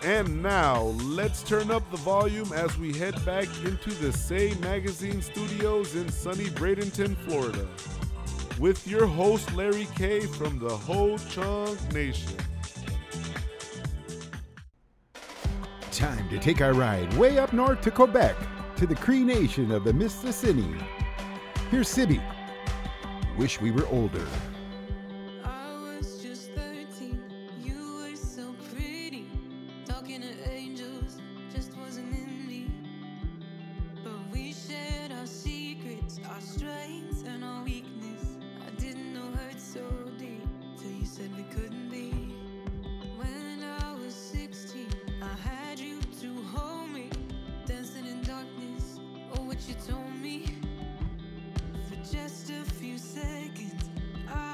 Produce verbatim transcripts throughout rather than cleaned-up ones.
And now, let's turn up the volume as we head back into the Say Magazine studios in sunny Bradenton, Florida, with your host Larry K from the Ho Chunk Nation. Time to take our ride way up north to Quebec, to the Cree Nation of the Mississini. Here's Sibby. Wish we were older. You told me for just a few seconds I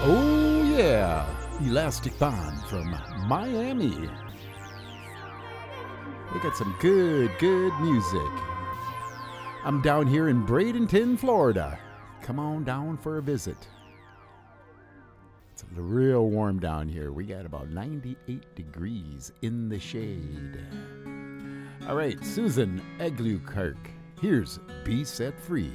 Oh, yeah. Elastic Bond from Miami. They got some good, good music. I'm down here in Bradenton, Florida. Come on down for a visit. It's real warm down here. We got about ninety-eight degrees in the shade. All right, Susan Eglukirk. Here's Be Set Free.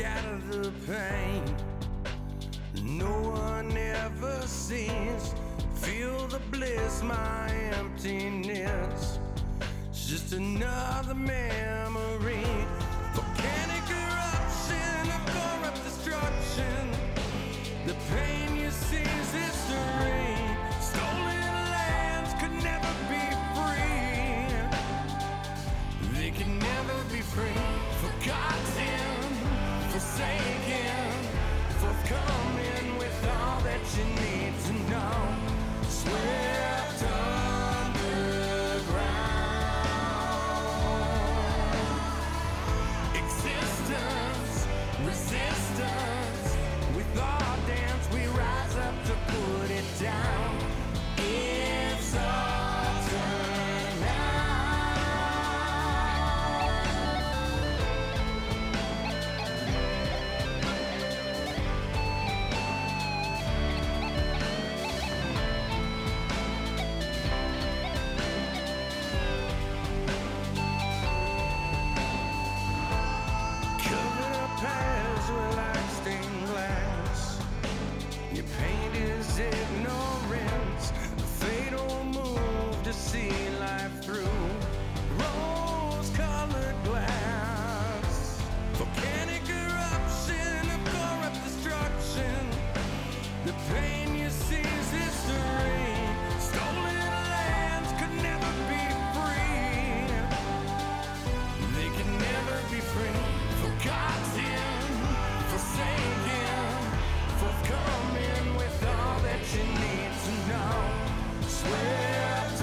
scatter the pain. No one ever sees. Feel the bliss, my emptiness. It's just another memory. Volcanic eruption of corrupt destruction. The pain you see is history. Stolen lands could never be free. They can never be free. Forgotten, forsaken, forthcoming with all that you need to know. Swept underground. Existence, resistance. With our dance, we rise up to put it down. It's our turn now. Covered up as with like stained glass. Your pain is ignorance, a fatal move to see life through rose-colored glass. Volcanic eruption of corrupt destruction. The pain you see is history. Stolen lands could never be free. They can never be free. Forgotten, forsaken, forthcoming with all that you need to know. Swept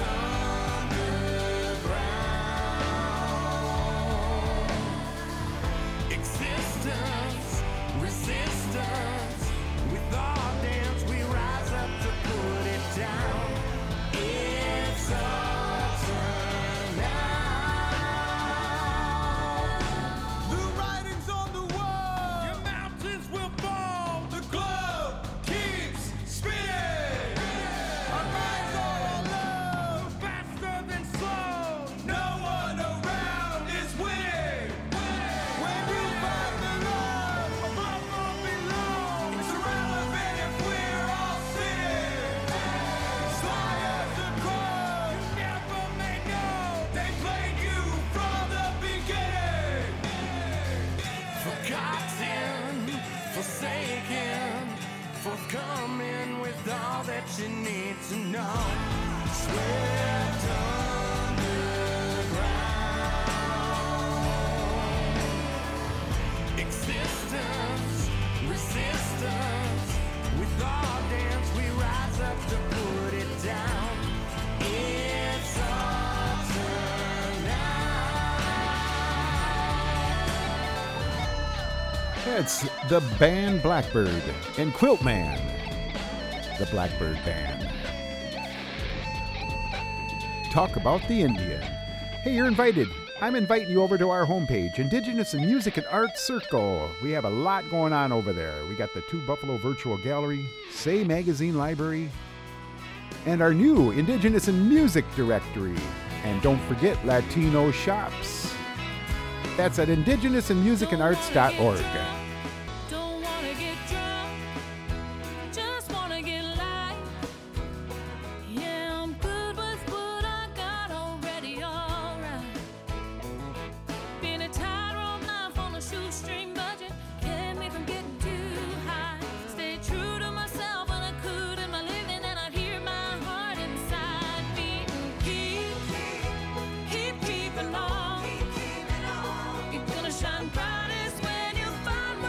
underground. Existence, resistance. With our dance, we rise up to put it down. It's our turn now. The writing's on the wall. Your mountains will fall. The globe keeps spinning. Our minds are all low. Faster than slow. No one around is winning. When you find the love above or below, it's irrelevant if we're all sitting. Sly as the crow, you never may know. They played you from the beginning. Forgotten, forsaken, forthcoming with all that you need to know. Swept underground. Existence, resistance. With our dance, we rise up to put it down. It's our turn now. It's the band Blackbird and Quiltman, the Blackbird Band. Talk about the Indian. Hey, you're invited. I'm inviting you over to our homepage, Indigenous and Music and Arts Circle. We have a lot going on over there. We got the Two Buffalo Virtual Gallery, Say Magazine Library, and our new Indigenous and Music Directory. And don't forget Latino Shops. That's at indigenous and music and arts dot org. Don't wanna get drunk, just wanna get light. Yeah, I'm good with what I got already, alright. Been a tightrope life on a shoestring budget, kept me from getting too high. Stay true to myself when I could in my living, and I'd hear my heart inside beating. Keep, keep, keep keeping on. You're gonna shine brightest when you find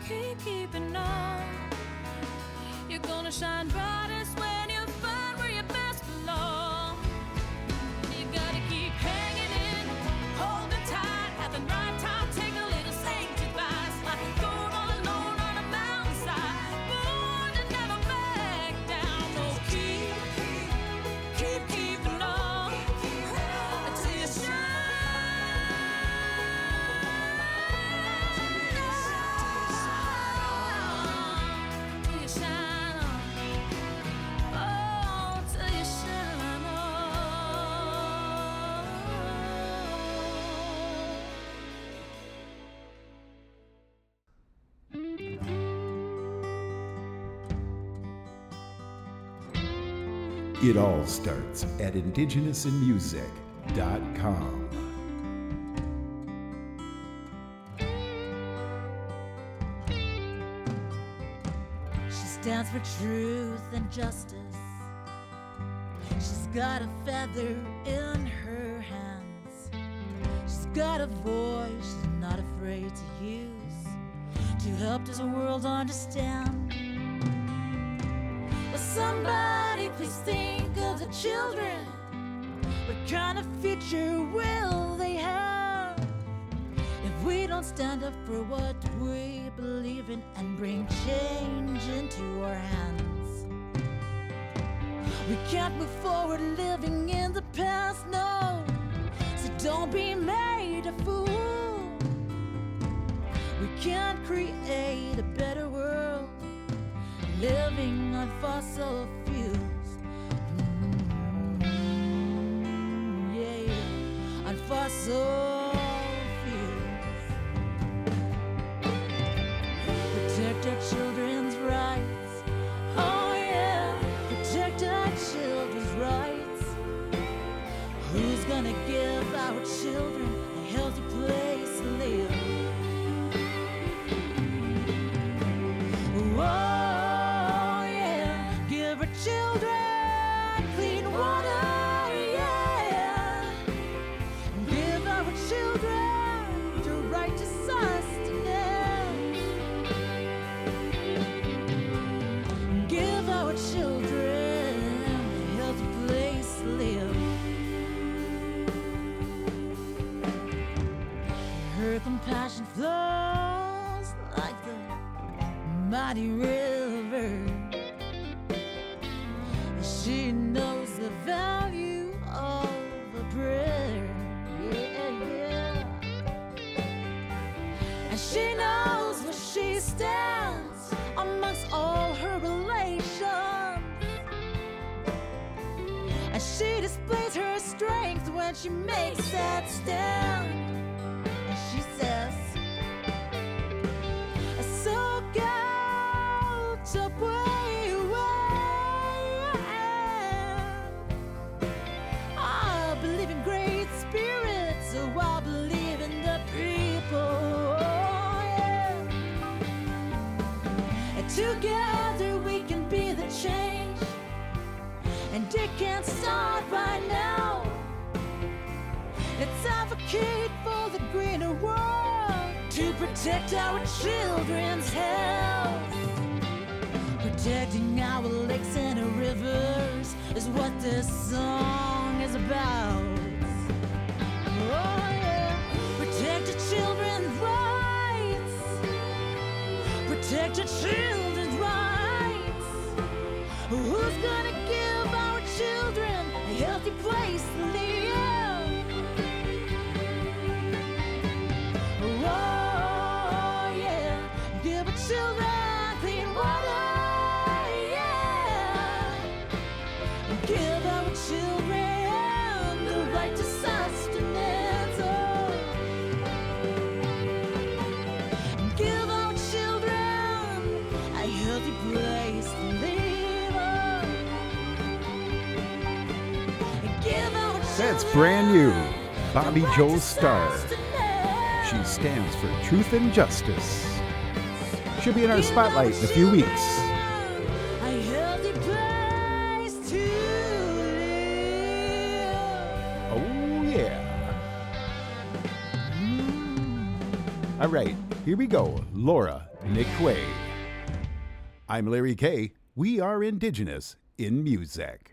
keep keeping on. You're gonna shine brightest when you find where you best belong. You gotta keep hanging in, holding tight, at the right time, take a little sage advice. Like a thorn all alone on a mountainside, born to never back down. No, keep, keep keeping on until you shine. Till you shine on. Oh, till you shine on. It all starts at indigenous in music dot com. She stands for truth and justice. She's got a feather in her hands. She's got a voice she's not afraid to use to help this world understand. Will somebody please think of the children? What kind of future will they have if we don't stand up for what we believe in and bring change into our hands? We can't move forward living in the past, no. So don't be made a fool. We can't create a better world living on fossil fuels. Mm, yeah, on fossil fuels. Protect our children's rights. Oh yeah, protect our children's rights. Who's gonna give our children a healthy place to live? Oh yeah, give our children clean water, yeah. Give our children the right to sustenance. Give our children a healthy place to live. Her compassion flows like the mighty river. She knows the value of a prayer. Yeah, yeah. And she knows where she stands amongst all her relations. And she displays her strength when she makes that stand. And she says, so go to way, way. I believe in great spirits, so I believe in the people. Yeah. And together we can be the change, and it can start right now. Let's advocate for the greener world, to protect our children's health. Protecting our lakes and our rivers is what this song is about. Oh yeah, protect the children's rights. Protect the children's rights. Who's gonna give our children a healthy place to live? Oh yeah, give our children clean water, yeah. Give our children the right to sustenance. Oh. Give our children a healthy place to live. Oh. Give our That's children brand new. the Bobby right Joe to Starr. sustenance. She stands for truth and justice. She'll be in our spotlight in a few weeks. A healthy place to live. Oh, yeah. All right, here we go. Laura Nick Quay. I'm Larry K. We are Indigenous in music.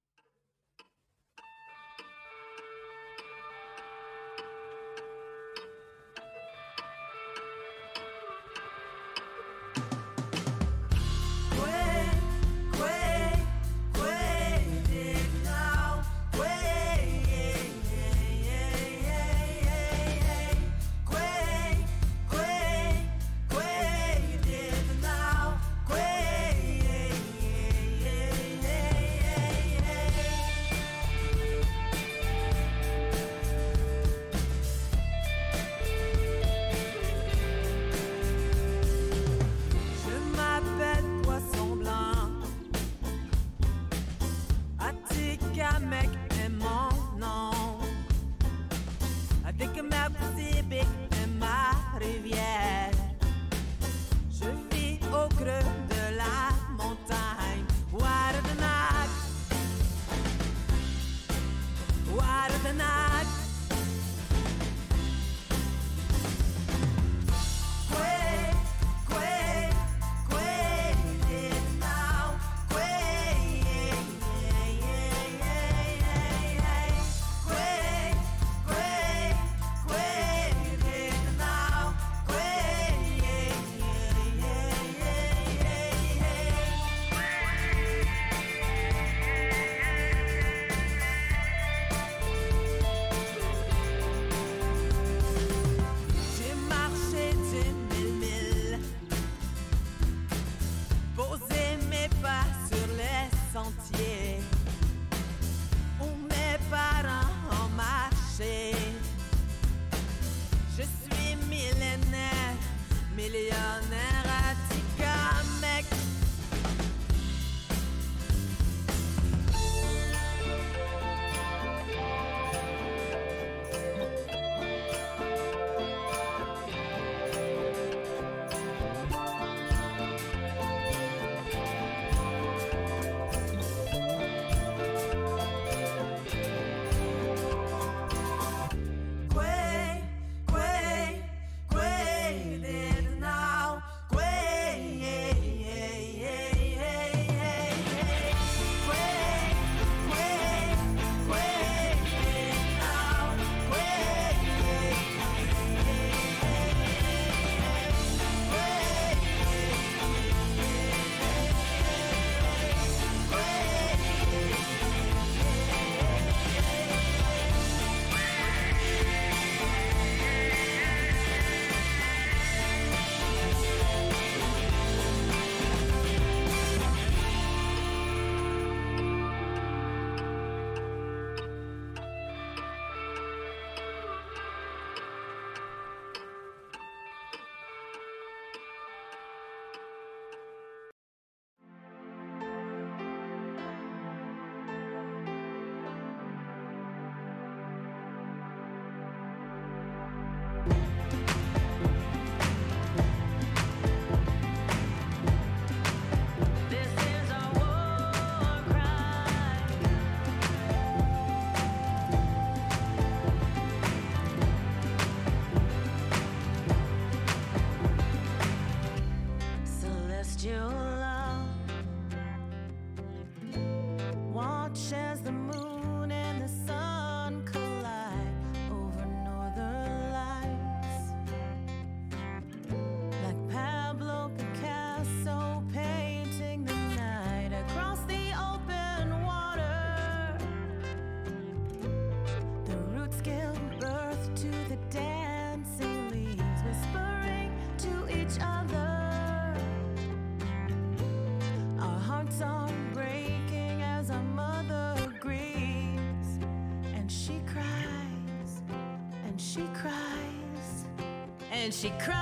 And she cries,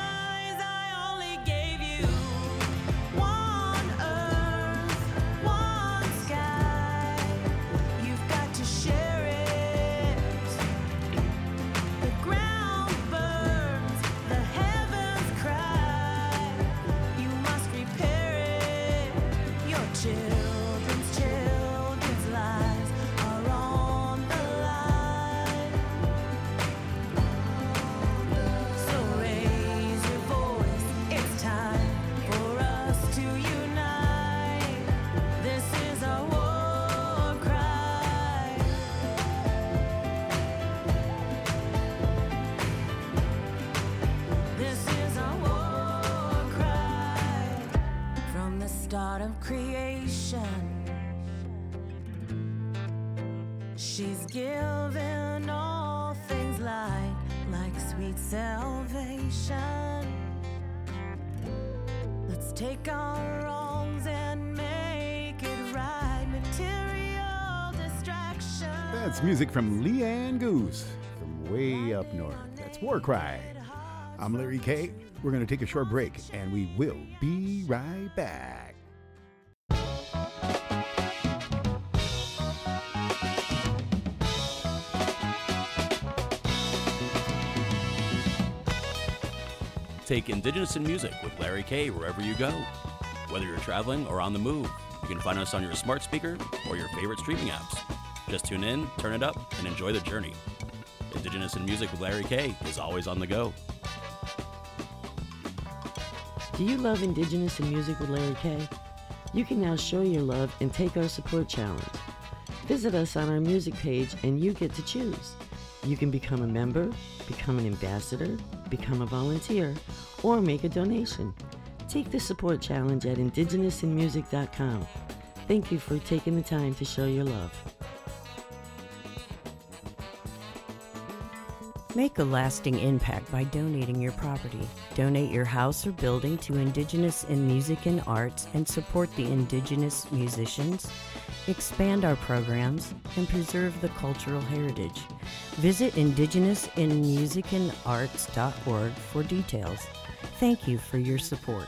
I only gave you one earth, one sky. You've got to share it. The ground burns, the heavens cry. You must repair it. Your children's children's lives are on the line. So raise God of creation. She's given all things light, like sweet salvation. Let's take our wrongs and make it right. Material distraction. That's music from Leanne Goose from way up north. That's War Cry. I'm Larry K. We're going to take a short break, and we will be right back. Take Indigenous in Music with Larry K. wherever you go. Whether you're traveling or on the move, you can find us on your smart speaker or your favorite streaming apps. Just tune in, turn it up, and enjoy the journey. Indigenous in Music with Larry K. is always on the go. Do you love Indigenous in Music with Larry K? You can now show your love and take our support challenge. Visit us on our music page and you get to choose. You can become a member, become an ambassador, become a volunteer, or make a donation. Take the support challenge at indigenous in music dot com. Thank you for taking the time to show your love. Make a lasting impact by donating your property. Donate your house or building to Indigenous in Music and Arts and support the Indigenous musicians, expand our programs, and preserve the cultural heritage. Visit indigenous in music and arts dot org for details. Thank you for your support.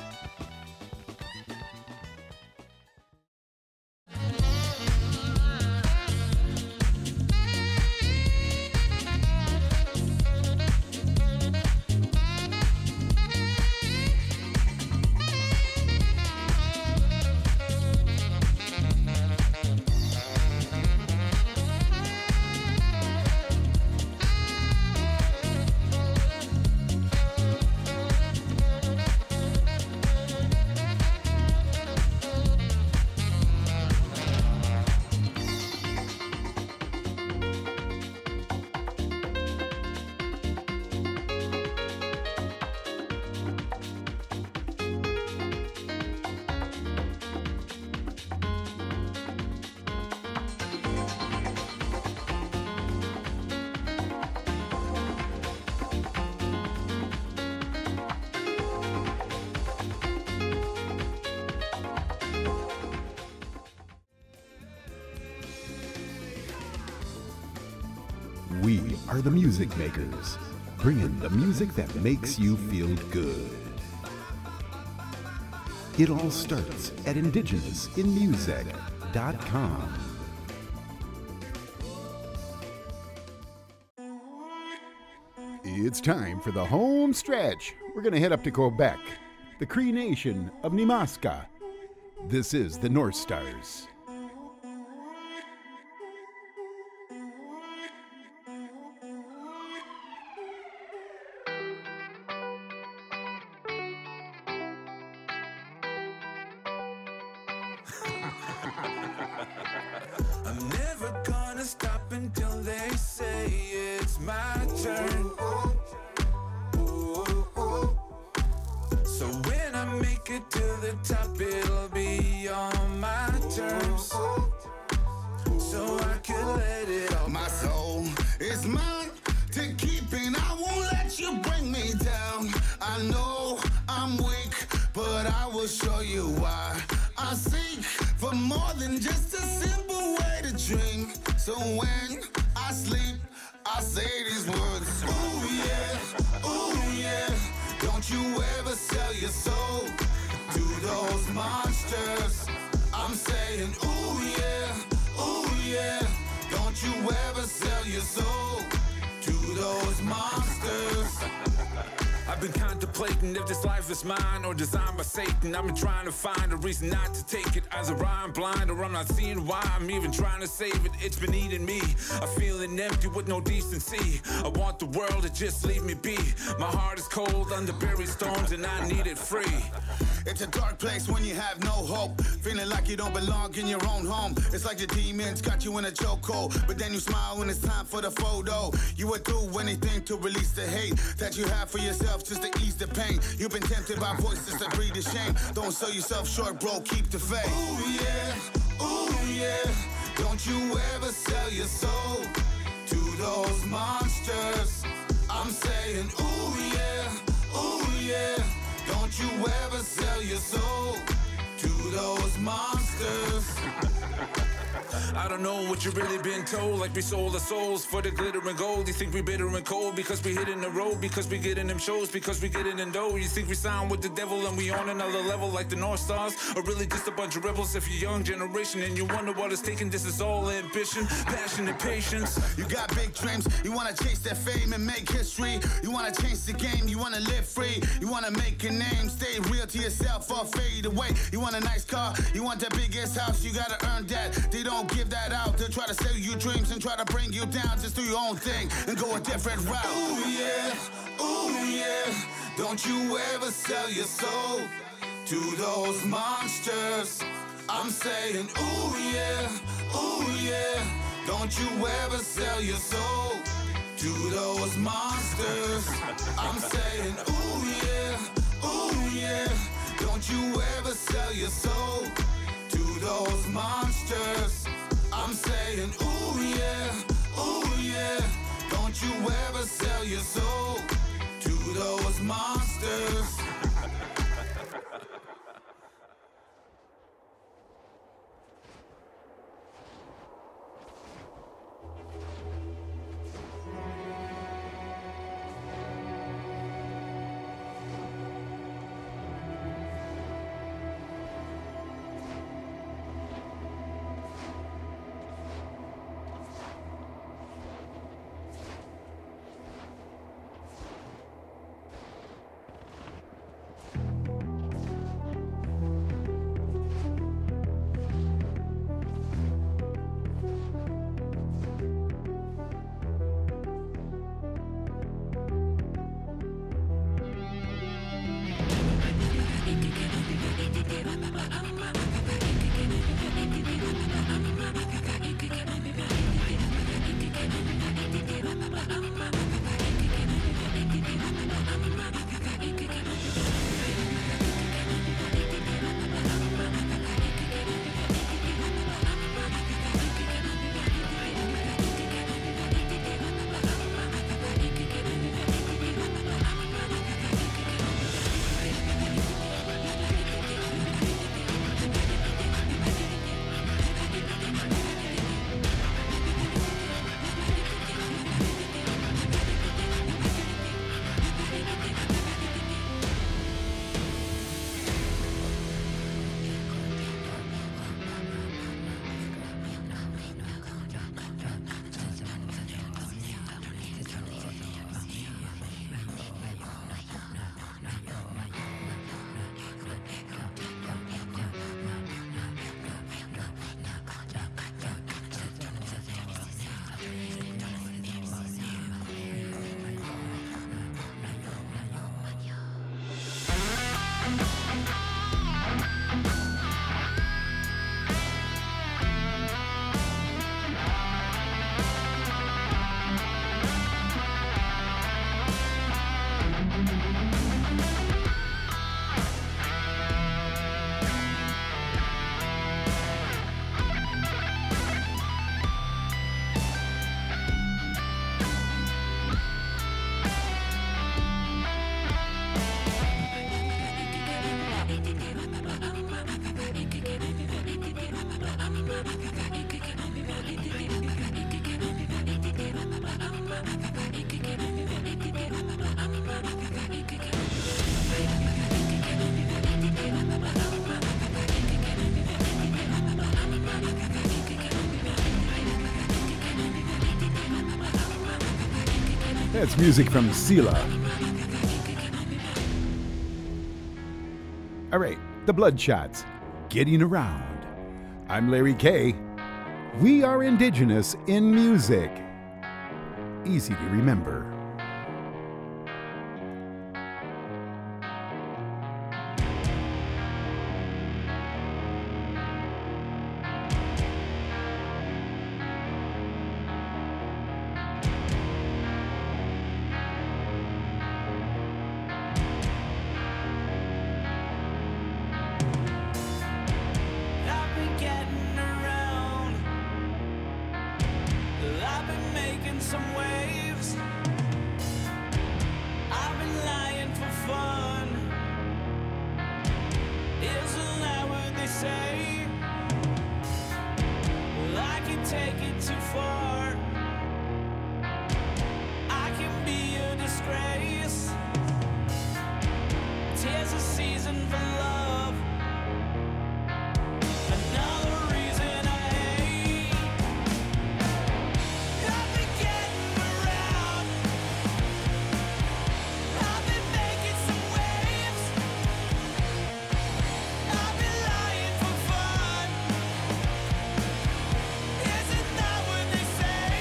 We are the music makers, bringing the music that makes you feel good. It all starts at indigenous in music dot com. It's time for the home stretch. We're going to head up to Quebec, the Cree Nation of Nemaska. This is the North Stars. I'm never gonna stop until they say it's my turn. So when I make it to the top, it'll be on my terms. So I can let it all. My soul is mine to keep, and I won't let you bring me down. I know I'm weak, but I will show you why. I seek for more than just a simple way to dream. So when I sleep, I say these words. Ooh yeah, ooh yeah. Don't you ever sell your soul to those monsters. I'm saying ooh yeah, ooh yeah. Don't you ever sell your soul to those monsters. I've been contemplating if this life is mine or designed by Satan. I've been trying to find a reason not to take it. Either I'm blind or I'm not seeing why I'm even trying to save it. It's been eating me. I'm feeling empty with no decency. I want the world to just leave me be. My heart is cold under buried stones and I need it free. It's a dark place when you have no hope. Feeling like you don't belong in your own home. It's like the demons got you in a chokehold. But then you smile when it's time for the photo. You would do anything to release the hate that you have for yourself just to ease the pain. You've been tempted by voices that breed the shame. Don't sell yourself short, bro, keep the faith. Ooh yeah, ooh yeah. Don't you ever sell your soul to those monsters. I'm saying ooh yeah, ooh yeah. Don't you ever sell your soul to those monsters. I don't know what you really been told. Like we sold our souls for the glitter and gold. You think we bitter and cold because we hitting the road, because we getting them shows, because we getting in dough. You think we sound with the devil and we on another level like the North Stars, or really just a bunch of rebels? If you're young generation and you wonder what it's taking, this is all ambition, passion, and patience. You got big dreams, you wanna chase that fame and make history. You wanna change the game, you wanna live free. You wanna make a name, stay real to yourself or fade away. You want a nice car, you want the biggest house, you gotta earn that. They don't give that out, they'll try to sell you dreams and try to bring you down. Just do your own thing and go a different route. Ooh yeah, ooh yeah. Don't you ever sell your soul to those monsters. I'm saying ooh yeah, ooh yeah. Don't you ever sell your soul to those monsters. I'm saying ooh yeah, ooh yeah. Don't you ever sell your soul to those monsters. I'm saying ooh yeah, ooh yeah. Don't you ever sell your soul to those monsters. That's music from Sela. All right, the Bloodshots, Getting Around. I'm Larry K. We are indigenous in music. Easy to remember. some waves. I've been lying for fun. Isn't that what they say? Well, I can take it too far. I can be a disgrace. Tis a season for love. Another reason I hate. I've been getting around. I've been making some waves. I've been lying for fun. Isn't that what they say?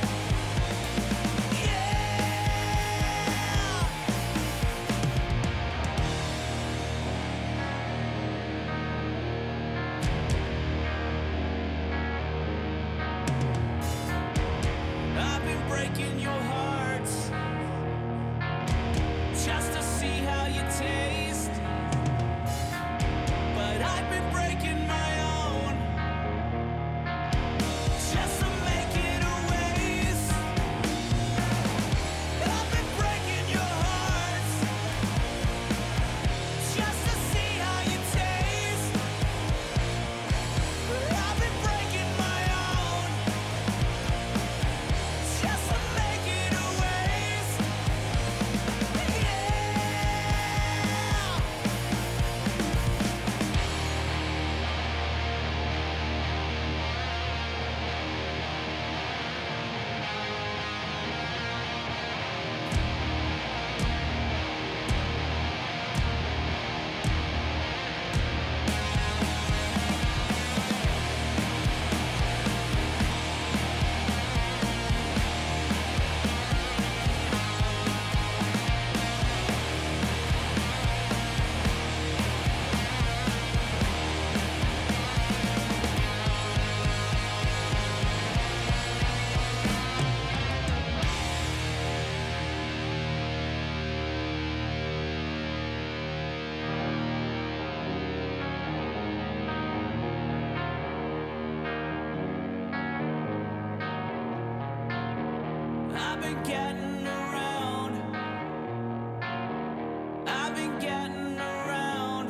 I've been breaking your hearts just to see how you taste. But I've been breaking my own just to make it a waste. I've been breaking your hearts just to see how you taste. I've been breaking my own just to make it a waste. I've been getting around. I've been getting around.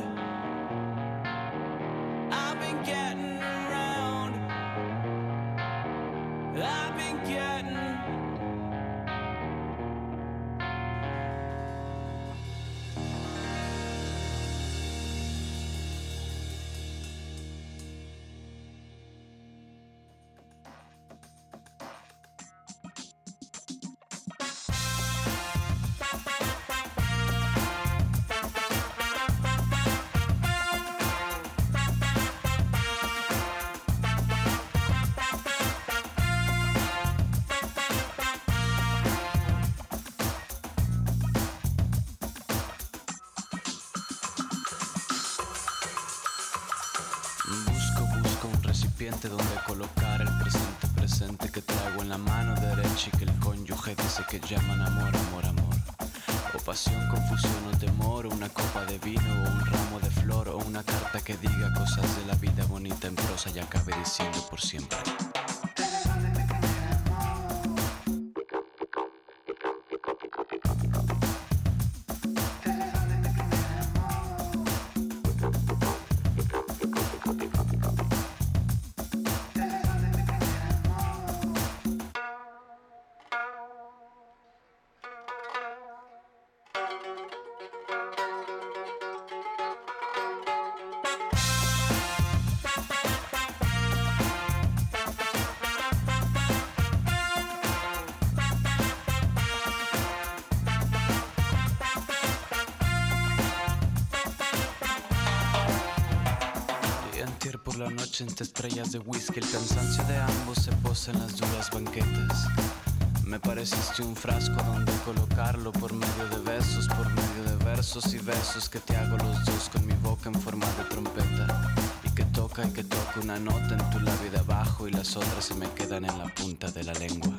I've been getting around. I've been getting. Busco, busco un recipiente donde colocar el presente presente que traigo en la mano derecha y que el cónyuge dice que llaman amor, amor, amor. O pasión, confusión o temor, o una copa de vino o un ramo de flor o una carta que diga cosas de la vida bonita en prosa y acabe diciendo por siempre. Por la noche entre estrellas de whisky, el cansancio de ambos se posa en las duras banquetas. Me pareciste un frasco donde colocarlo por medio de besos, por medio de versos y besos que te hago los dos con mi boca en forma de trompeta. Y que toca y que toca una nota en tu labio de abajo y las otras se me quedan en la punta de la lengua.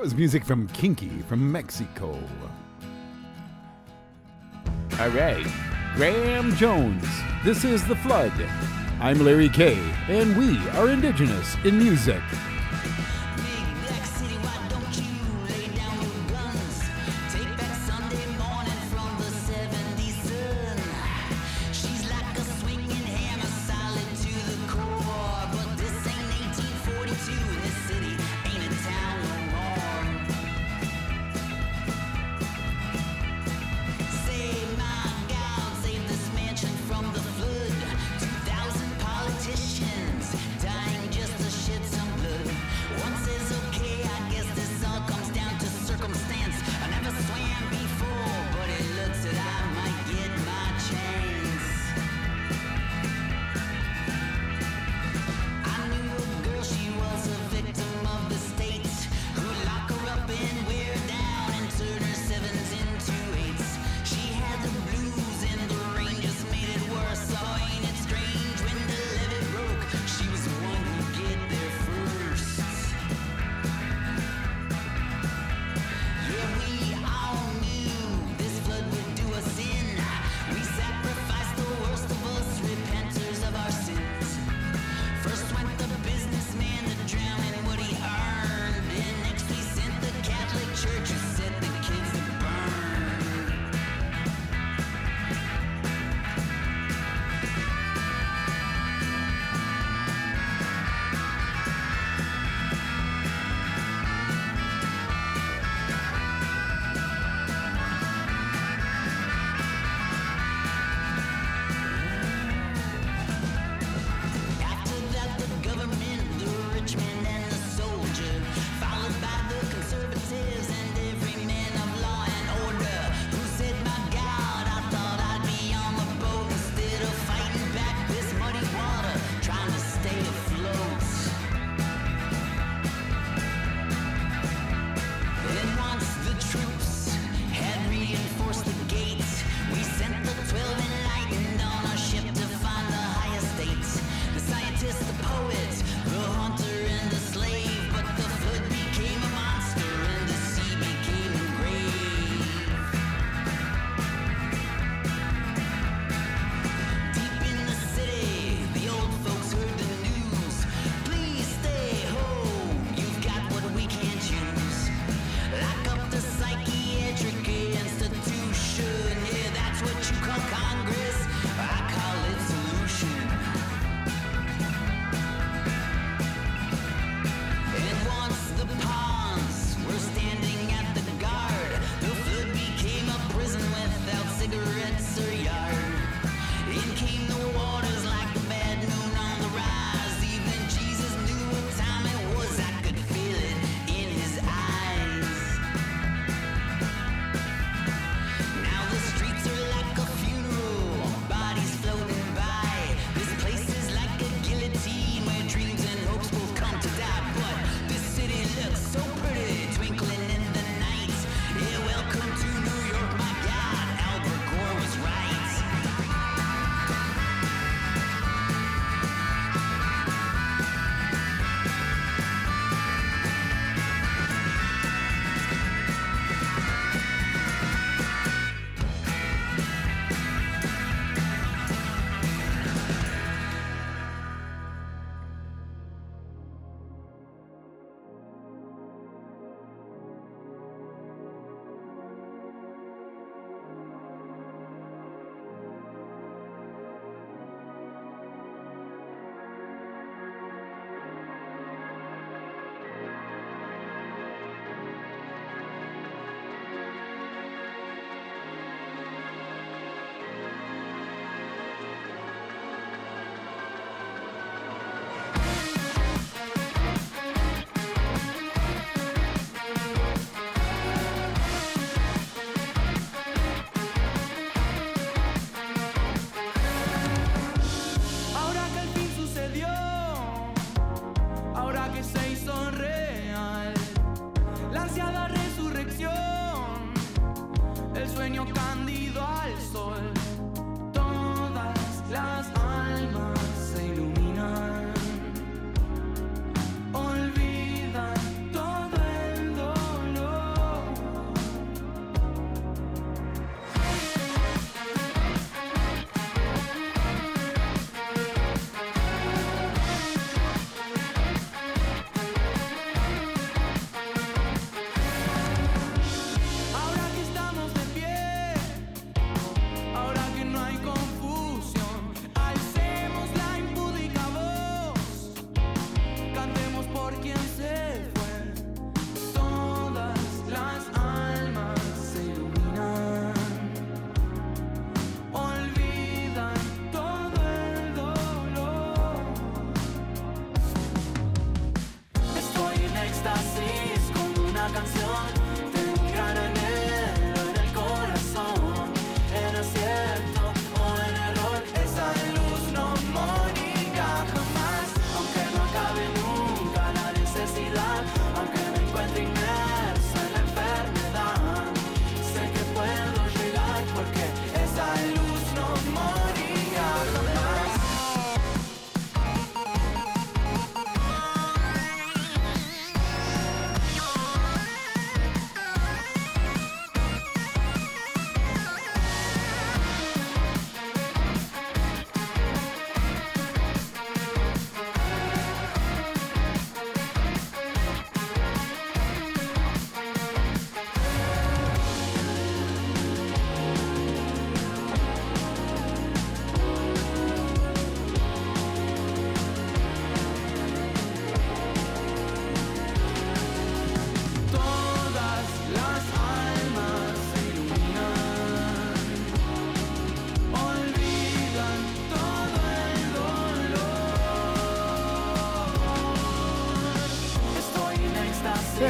was music from Kinky from Mexico. All right, Graham Jones. This is The Flood. I'm Larry K, and we are Indigenous in Music. Olvida todo el dolor.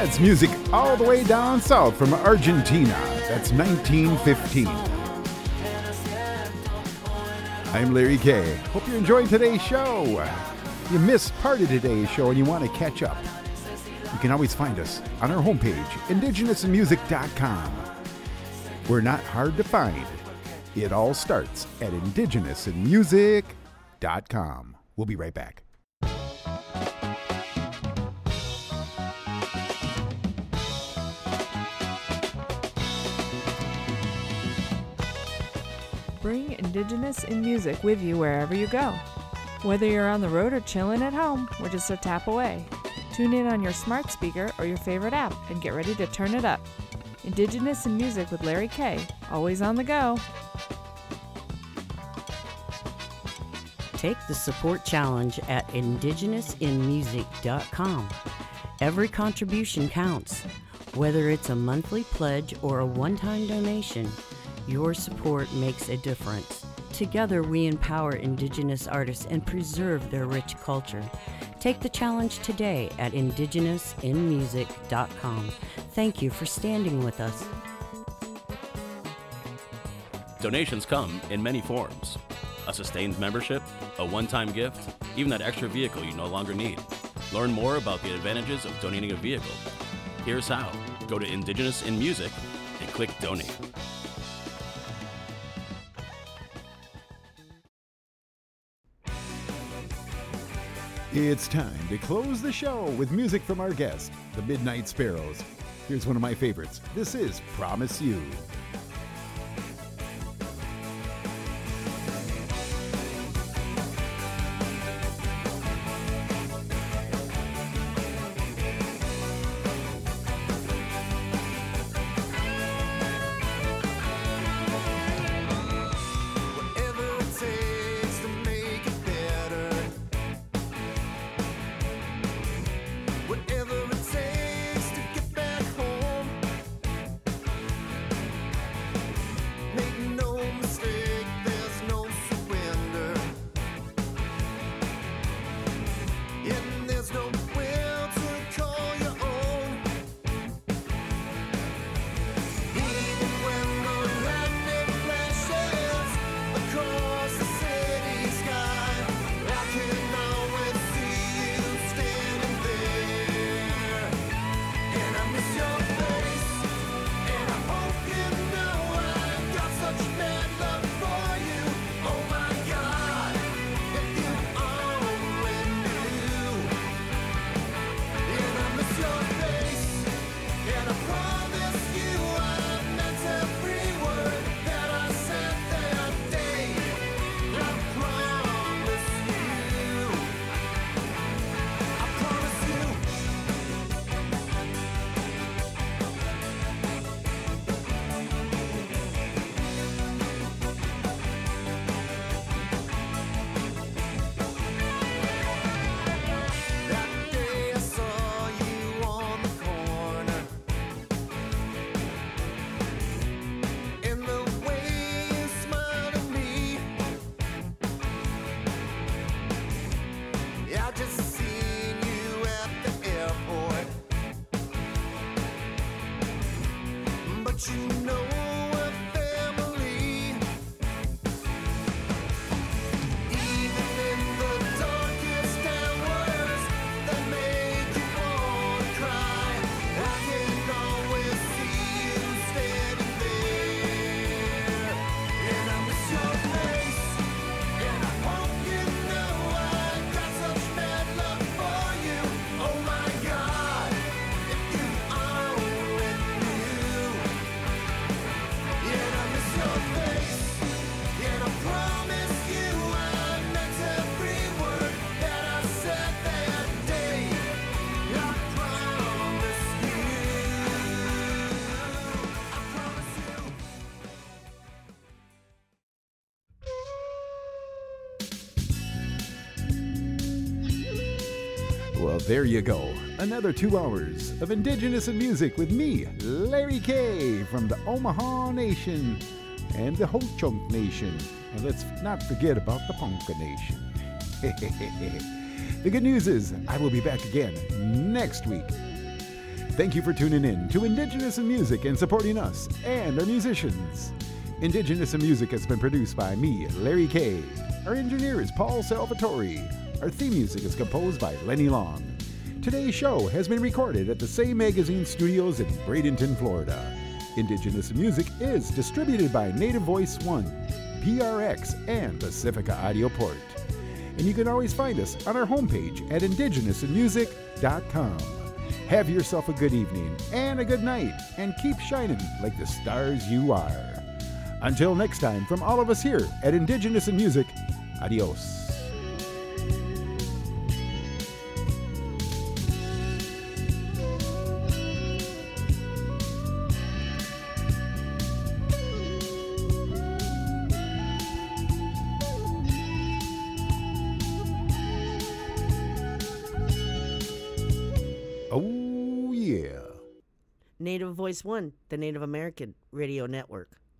That's music all the way down south from Argentina. That's nineteen fifteen. I'm Larry K. Hope you enjoyed today's show. If you missed part of today's show and you want to catch up, you can always find us on our homepage, indigenous in music dot com. We're not hard to find. It all starts at indigenous in music dot com. We'll be right back. Bring Indigenous in Music with you wherever you go. Whether you're on the road or chilling at home, we're just a tap away. Tune in on your smart speaker or your favorite app and get ready to turn it up. Indigenous in Music with Larry K. Always on the go. Take the support challenge at indigenous in music dot com. Every contribution counts. Whether it's a monthly pledge or a one-time donation, your support makes a difference. Together, we empower Indigenous artists and preserve their rich culture. Take the challenge today at indigenous in music dot com. Thank you for standing with us. Donations come in many forms. A sustained membership, a one-time gift, even that extra vehicle you no longer need. Learn more about the advantages of donating a vehicle. Here's how. Go to Indigenous in Music and click Donate. It's time to close the show with music from our guest, the Midnight Sparrows. Here's one of my favorites. This is Promise You. Whatever it takes to make it better. Whatever it takes to get back home. Make no mistake, there's no surrender. And there's no will to call your own. Even when the lightning flashes across the city sky, I can always see you standing there. And I miss your face, and I hope you know I've got such mad love for you. Oh my God, if you only knew. And I miss your face, and I promise you I meant every word that I said that day. I promise you, I promise you. That day I saw you on the corner, and the way you smiled at me, I just seen you at the airport, but you know we're family. Even in the darkest hours that make you wanna cry, I can always see you standing there. And I miss your face, and I hope you know I got such mad love for you. Oh my God, if you only knew. And I miss your face, and I promise you I meant every word that I said that day. I promise you, I promise you. Well, there you go. Another two hours of Indigenous in Music with me, Larry K. from the Omaha Nation and the Ho-Chunk Nation. And let's not forget about the Ponca Nation. The good news is I will be back again next week. Thank you for tuning in to Indigenous in Music and supporting us and our musicians. Indigenous in Music has been produced by me, Larry K. Our engineer is Paul Salvatore. Our theme music is composed by Lenny Long. Today's show has been recorded at the Say Magazine Studios in Bradenton, Florida. Indigenous in Music is distributed by Native Voice One, P R X, and Pacifica Audio Port. And you can always find us on our homepage at indigenous in music dot com. Have yourself a good evening and a good night, and keep shining like the stars you are. Until next time, from all of us here at Indigenous in Music, adios. Native Voice One, the Native American Radio Network.